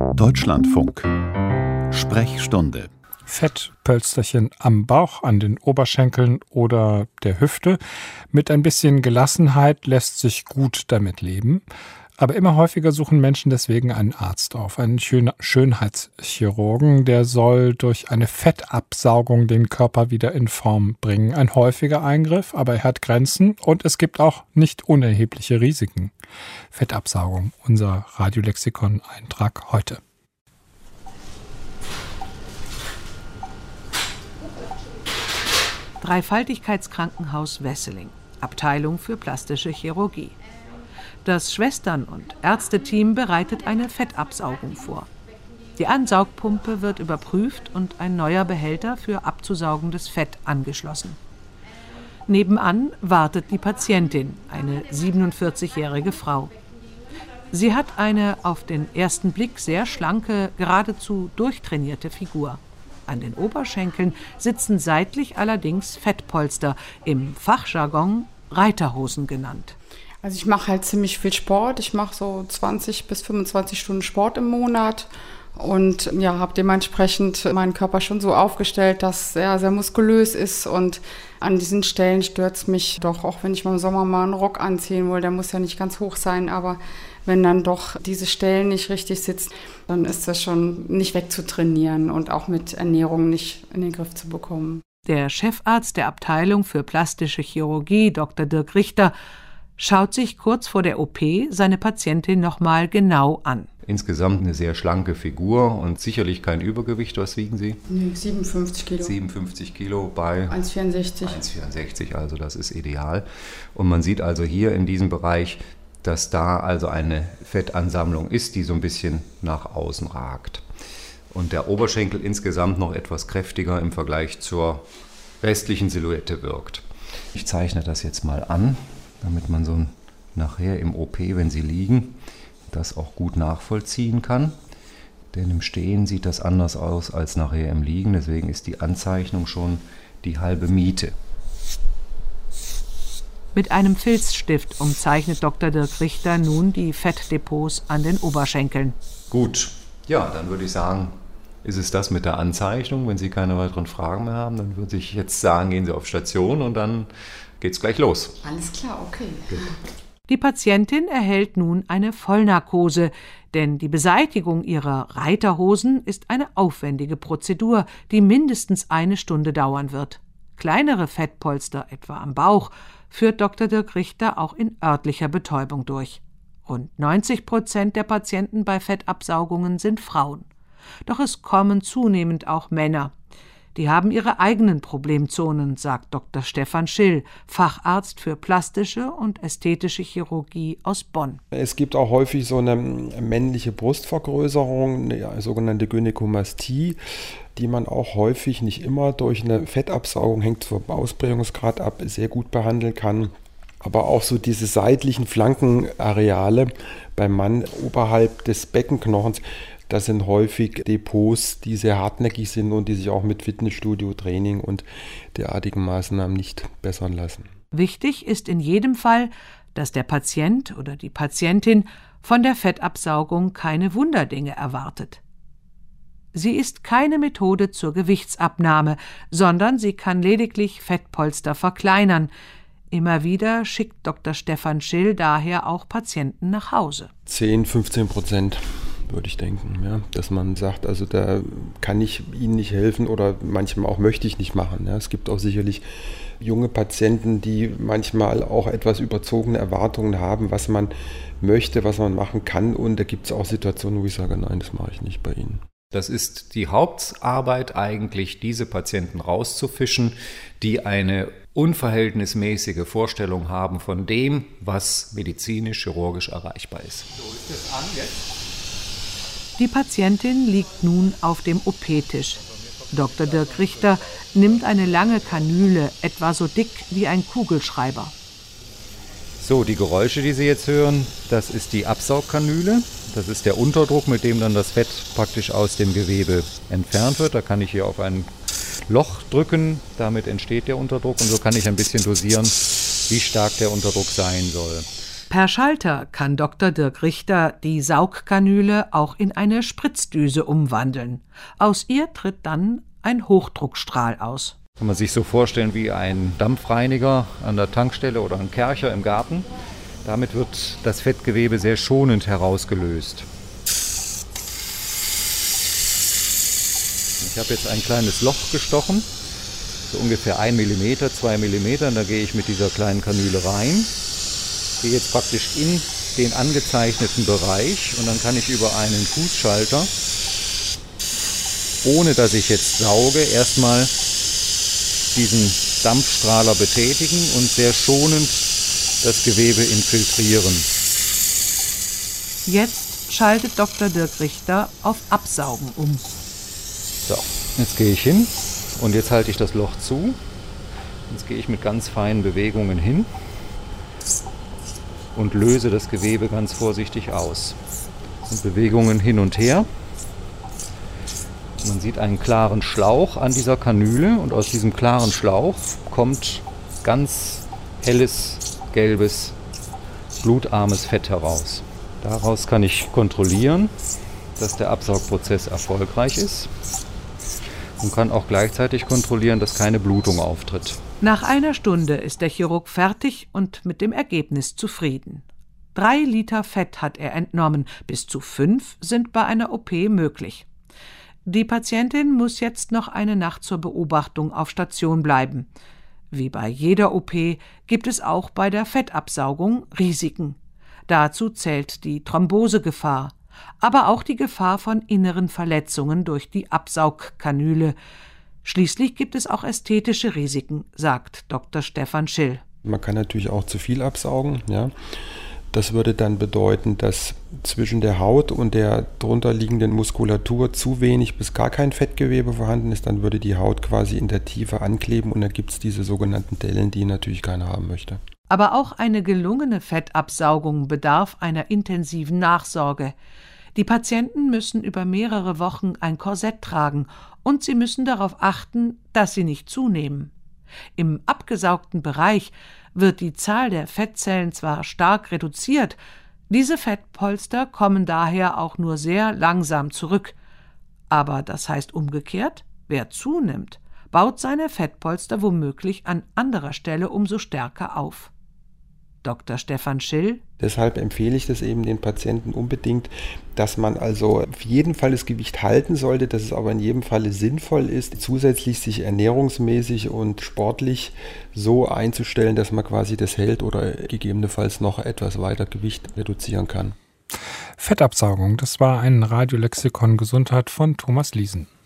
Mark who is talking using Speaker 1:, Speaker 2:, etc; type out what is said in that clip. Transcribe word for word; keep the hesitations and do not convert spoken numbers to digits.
Speaker 1: Deutschlandfunk. Sprechstunde.
Speaker 2: Fettpölsterchen am Bauch, an den Oberschenkeln oder der Hüfte. Mit ein bisschen Gelassenheit lässt sich gut damit leben. Aber immer häufiger suchen Menschen deswegen einen Arzt auf, einen Schön- Schönheitschirurgen. Der soll durch eine Fettabsaugung den Körper wieder in Form bringen. Ein häufiger Eingriff, aber er hat Grenzen und es gibt auch nicht unerhebliche Risiken. Fettabsaugung, unser Radiolexikon-Eintrag heute.
Speaker 3: Dreifaltigkeitskrankenhaus Wesseling, Abteilung für plastische Chirurgie. Das Schwestern- und Ärzteteam bereitet eine Fettabsaugung vor. Die Ansaugpumpe wird überprüft und ein neuer Behälter für abzusaugendes Fett angeschlossen. Nebenan wartet die Patientin, eine siebenundvierzigjährige Frau. Sie hat eine auf den ersten Blick sehr schlanke, geradezu durchtrainierte Figur. An den Oberschenkeln sitzen seitlich allerdings Fettpolster, im Fachjargon Reiterhosen genannt.
Speaker 4: Also ich mache halt ziemlich viel Sport. Ich mache so zwanzig bis fünfundzwanzig Stunden Sport im Monat und ja, habe dementsprechend meinen Körper schon so aufgestellt, dass er sehr muskulös ist, und an diesen Stellen stört es mich doch, auch wenn ich mal im Sommer mal einen Rock anziehen will, der muss ja nicht ganz hoch sein, aber wenn dann doch diese Stellen nicht richtig sitzen, dann ist das schon nicht wegzutrainieren und auch mit Ernährung nicht in den Griff zu bekommen.
Speaker 3: Der Chefarzt der Abteilung für plastische Chirurgie, Doktor Dirk Richter, schaut sich kurz vor der O P seine Patientin nochmal genau an.
Speaker 5: Insgesamt eine sehr schlanke Figur und sicherlich kein Übergewicht. Was wiegen Sie?
Speaker 4: Nee, siebenundfünfzig Kilo.
Speaker 5: siebenundfünfzig Kilo bei
Speaker 4: eins Komma vierundsechzig.
Speaker 5: eins Komma vierundsechzig, also das ist ideal. Und man sieht also hier in diesem Bereich, dass da also eine Fettansammlung ist, die so ein bisschen nach außen ragt. Und der Oberschenkel insgesamt noch etwas kräftiger im Vergleich zur restlichen Silhouette wirkt. Ich zeichne das jetzt mal an, damit man so nachher im O P, wenn Sie liegen, das auch gut nachvollziehen kann. Denn im Stehen sieht das anders aus als nachher im Liegen. Deswegen ist die Anzeichnung schon die halbe Miete.
Speaker 3: Mit einem Filzstift umzeichnet Doktor Dirk Richter nun die Fettdepots an den Oberschenkeln.
Speaker 5: Gut, ja, dann würde ich sagen, ist es das mit der Anzeichnung. Wenn Sie keine weiteren Fragen mehr haben, dann würde ich jetzt sagen, gehen Sie auf Station und dann geht's gleich los.
Speaker 4: Alles klar, okay. Gut.
Speaker 3: Die Patientin erhält nun eine Vollnarkose, denn die Beseitigung ihrer Reiterhosen ist eine aufwendige Prozedur, die mindestens eine Stunde dauern wird. Kleinere Fettpolster, etwa am Bauch, führt Doktor Dirk Richter auch in örtlicher Betäubung durch. Rund neunzig Prozent der Patienten bei Fettabsaugungen sind Frauen. Doch es kommen zunehmend auch Männer. Die haben ihre eigenen Problemzonen, sagt Doktor Stefan Schill, Facharzt für plastische und ästhetische Chirurgie aus Bonn.
Speaker 6: Es gibt auch häufig so eine männliche Brustvergrößerung, eine sogenannte Gynäkomastie, die man auch häufig, nicht immer, durch eine Fettabsaugung, hängt vom Ausprägungsgrad ab, sehr gut behandeln kann. Aber auch so diese seitlichen Flankenareale beim Mann oberhalb des Beckenknochens, das sind häufig Depots, die sehr hartnäckig sind und die sich auch mit Fitnessstudio, Training und derartigen Maßnahmen nicht bessern lassen.
Speaker 3: Wichtig ist in jedem Fall, dass der Patient oder die Patientin von der Fettabsaugung keine Wunderdinge erwartet. Sie ist keine Methode zur Gewichtsabnahme, sondern sie kann lediglich Fettpolster verkleinern. Immer wieder schickt Doktor Stefan Schill daher auch Patienten nach Hause.
Speaker 6: zehn, fünfzehn Prozent. Würde ich denken, ja, dass man sagt, also da kann ich Ihnen nicht helfen oder manchmal auch möchte ich nicht machen. Ja. Es gibt auch sicherlich junge Patienten, die manchmal auch etwas überzogene Erwartungen haben, was man möchte, was man machen kann, und da gibt es auch Situationen, wo ich sage, nein, das mache ich nicht bei Ihnen.
Speaker 5: Das ist die Hauptarbeit eigentlich, diese Patienten rauszufischen, die eine unverhältnismäßige Vorstellung haben von dem, was medizinisch-chirurgisch erreichbar ist. So ist es an jetzt.
Speaker 3: Die Patientin liegt nun auf dem O P-Tisch. Doktor Dirk Richter nimmt eine lange Kanüle, etwa so dick wie ein Kugelschreiber.
Speaker 5: So, die Geräusche, die Sie jetzt hören, das ist die Absaugkanüle. Das ist der Unterdruck, mit dem dann das Fett praktisch aus dem Gewebe entfernt wird. Da kann ich hier auf ein Loch drücken, damit entsteht der Unterdruck, und so kann ich ein bisschen dosieren, wie stark der Unterdruck sein soll.
Speaker 3: Per Schalter kann Doktor Dirk Richter die Saugkanüle auch in eine Spritzdüse umwandeln. Aus ihr tritt dann ein Hochdruckstrahl aus.
Speaker 5: Kann man sich so vorstellen wie ein Dampfreiniger an der Tankstelle oder ein Kercher im Garten. Damit wird das Fettgewebe sehr schonend herausgelöst. Ich habe jetzt ein kleines Loch gestochen, so ungefähr ein Millimeter, zwei Millimeter. Da gehe ich mit dieser kleinen Kanüle rein, gehe jetzt praktisch in den angezeichneten Bereich und dann kann ich über einen Fußschalter, ohne dass ich jetzt sauge, erstmal diesen Dampfstrahler betätigen und sehr schonend das Gewebe infiltrieren.
Speaker 3: Jetzt schaltet Doktor Dirk Richter auf Absaugen um.
Speaker 5: So, jetzt gehe ich hin und jetzt halte ich das Loch zu. Jetzt gehe ich mit ganz feinen Bewegungen hin und löse das Gewebe ganz vorsichtig aus. Und Bewegungen hin und her. Man sieht einen klaren Schlauch an dieser Kanüle und aus diesem klaren Schlauch kommt ganz helles, gelbes, blutarmes Fett heraus. Daraus kann ich kontrollieren, dass der Absaugprozess erfolgreich ist und kann auch gleichzeitig kontrollieren, dass keine Blutung auftritt.
Speaker 3: Nach einer Stunde ist der Chirurg fertig und mit dem Ergebnis zufrieden. Drei Liter Fett hat er entnommen, bis zu fünf sind bei einer O P möglich. Die Patientin muss jetzt noch eine Nacht zur Beobachtung auf Station bleiben. Wie bei jeder O P gibt es auch bei der Fettabsaugung Risiken. Dazu zählt die Thrombosegefahr, aber auch die Gefahr von inneren Verletzungen durch die Absaugkanüle. Schließlich gibt es auch ästhetische Risiken, sagt Doktor Stefan Schill.
Speaker 6: Man kann natürlich auch zu viel absaugen, ja. Das würde dann bedeuten, dass zwischen der Haut und der drunter liegenden Muskulatur zu wenig bis gar kein Fettgewebe vorhanden ist. Dann würde die Haut quasi in der Tiefe ankleben und dann gibt es diese sogenannten Dellen, die natürlich keiner haben möchte.
Speaker 3: Aber auch eine gelungene Fettabsaugung bedarf einer intensiven Nachsorge. Die Patienten müssen über mehrere Wochen ein Korsett tragen und sie müssen darauf achten, dass sie nicht zunehmen. Im abgesaugten Bereich wird die Zahl der Fettzellen zwar stark reduziert, diese Fettpolster kommen daher auch nur sehr langsam zurück. Aber das heißt umgekehrt, wer zunimmt, baut seine Fettpolster womöglich an anderer Stelle umso stärker auf. Doktor Stefan Schill.
Speaker 6: Deshalb empfehle ich das eben den Patienten unbedingt, dass man also auf jeden Fall das Gewicht halten sollte, dass es aber in jedem Falle sinnvoll ist, zusätzlich sich ernährungsmäßig und sportlich so einzustellen, dass man quasi das hält oder gegebenenfalls noch etwas weiter Gewicht reduzieren kann.
Speaker 2: Fettabsaugung, das war ein Radiolexikon Gesundheit von Thomas Liesen.